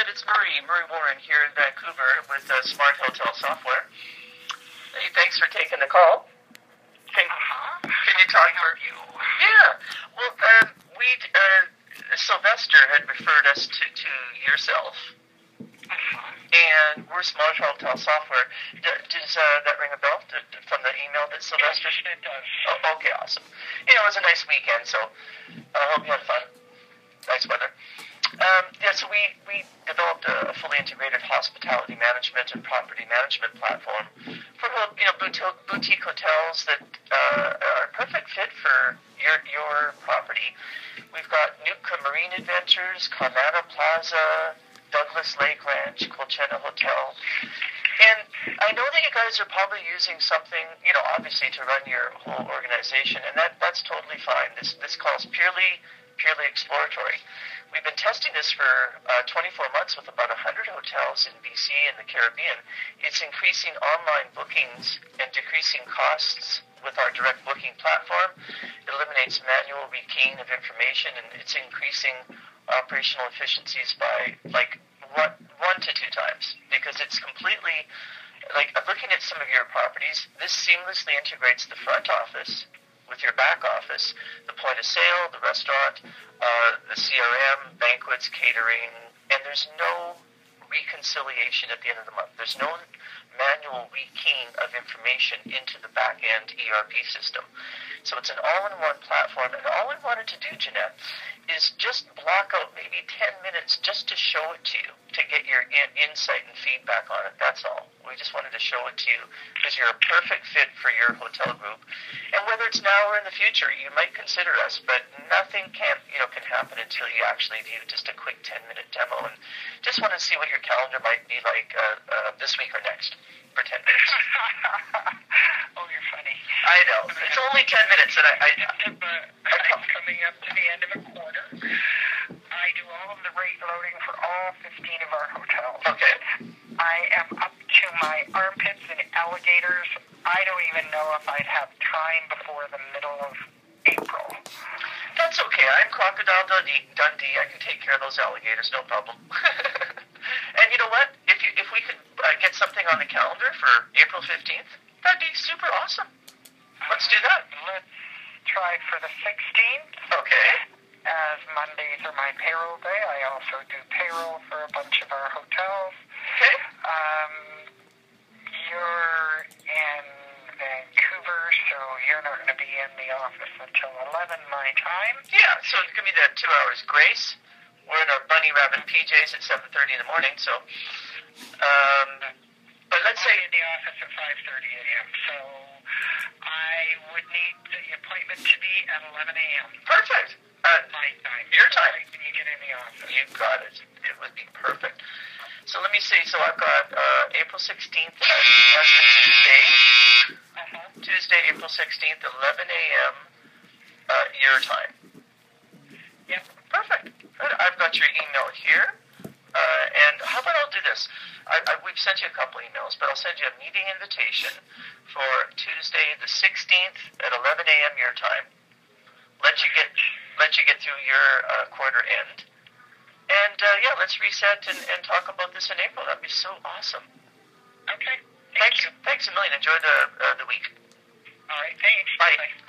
good. It's Murray Warren here in Vancouver with Smart Hotel Software. Hey, thanks for taking the call. Can you talk for you? Yeah. Well, Sylvester had referred us to yourself. And we're Smart Hotel Software. Does that ring a bell from the email that Sylvester? Yes, it does. Oh, okay, awesome. Yeah, it was a nice weekend, so I hope you had fun. Nice weather. So we developed a fully integrated hospitality management and property management platform for boutique hotels that are a perfect fit for your property. We've got Nootka Marine Adventures, Conana Plaza, Douglas Lake Ranch, Colchena Hotel. And I know that you guys are probably using something, obviously to run your whole organization, and that's totally fine. This call is purely exploratory. We've been testing this for 24 months with about 100 hotels in BC and the Caribbean. It's increasing online bookings and decreasing costs with our direct booking platform. It eliminates manual rekeying of information, and it's increasing operational efficiencies by one to two times, because it's completely, looking at some of your properties, this seamlessly integrates the front office with your back office, the point of sale, the restaurant, the CRM, banquets, catering, and there's no reconciliation at the end of the month. There's no manual rekeying of information into the back-end ERP system. So it's an all-in-one platform, and all we wanted to do, Jeanette, is just block out maybe 10 minutes just to show it to you, to get your insight and feedback on it. That's all. We just wanted to show it to you because you're a perfect fit for your hotel group. And whether it's now or in the future, you might consider us, but nothing can happen until you actually view just a quick 10-minute demo. And just want to see what your calendar might be like this week or next for 10 minutes. Oh, you're funny. I know. It's only 10 minutes, and I'm coming up to the end of a quarter. I do all of the rate loading for all 15 of our hotels. Okay. I am up to my armpits in alligators. I don't even know if I'd have time before the middle of April. That's okay. I'm Crocodile Dundee. I can take care of those alligators, no problem. And you know what? If we could get something on the calendar for April 15th, that'd be super awesome. Let's do that. Let's try for the 16th. Okay. As Mondays are my payroll day, I also do payroll for a bunch of our hotels. Okay. You're in Vancouver, so you're not going to be in the office until 11 my time. Yeah, so give me the 2 hours grace. We're in our bunny rabbit PJs at 7:30 in the morning, so but let's say I'm in the office at 5:30 a.m., so I would need the appointment to be at 11 a.m. Perfect. My time. Your time. Right when you get in the office. You got it. It would be perfect. So let me see. So I've got April 16th. That's the Tuesday. Tuesday, April 16th, 11 a.m. Your time. Yep. Perfect. Good. I've got your email here. And how about I'll do this? We've sent you a couple emails, but I'll send you a meeting invitation for Tuesday the 16th at 11 a.m. your time. Let you get through your quarter end. And let's reset and talk about this in April. That'd be so awesome. Okay. Thanks a million. Enjoy the week. All right. Thanks. Bye.